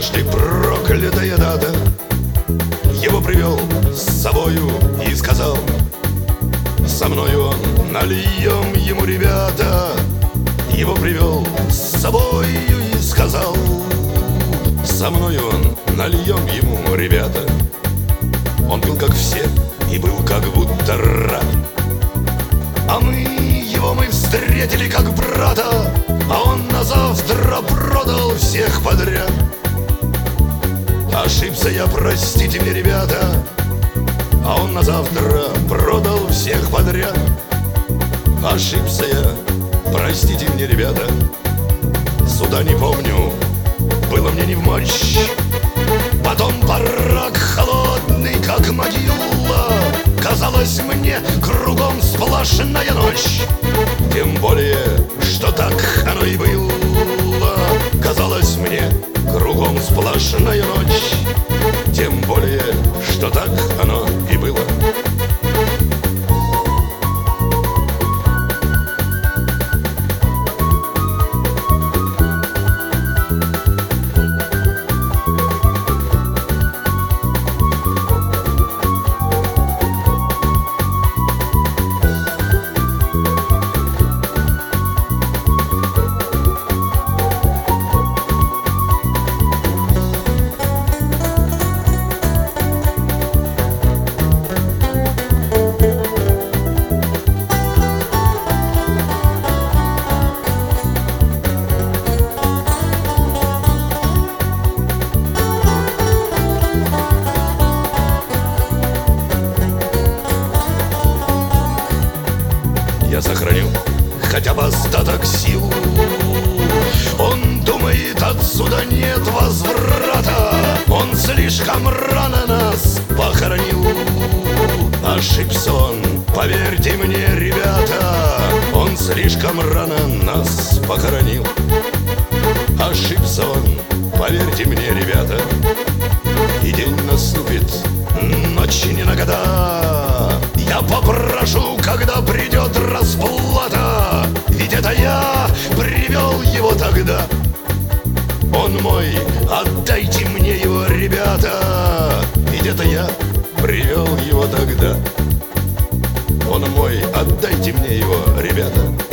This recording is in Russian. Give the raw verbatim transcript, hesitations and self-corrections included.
Нашли проклятая дата. Его привел с собою и сказал: со мною он, нальем ему, ребята. Его привел с собою и сказал: со мною он, нальем ему, ребята. Он пил как все и был как будто рад. А мы его мы встретили как брата, а он на завтра продал всех подряд. Ошибся я, простите мне, ребята, а он на завтра продал всех подряд. Ошибся я, простите мне, ребята, суда не помню, было мне не в мочь. Потом барак холодный, как могила, казалось мне, кругом сплошная ночь. Тем более, что так оно и было. Казалось мне, кругом сплошная ночь. Тем более, что так оно и было. Я сохраню хотя бы остаток сил. Он думает, отсюда нет возврата. Он слишком рано нас похоронил. Ошибся он, поверьте мне, ребята. Он слишком рано нас похоронил. Ошибся он, поверьте мне, ребята. И день наступит, ночи не на года. Я попрошу, когда придет расплата, ведь это я привел его тогда. Он мой, отдайте мне его, ребята, ведь это я привел его тогда. Он мой, отдайте мне его, ребята.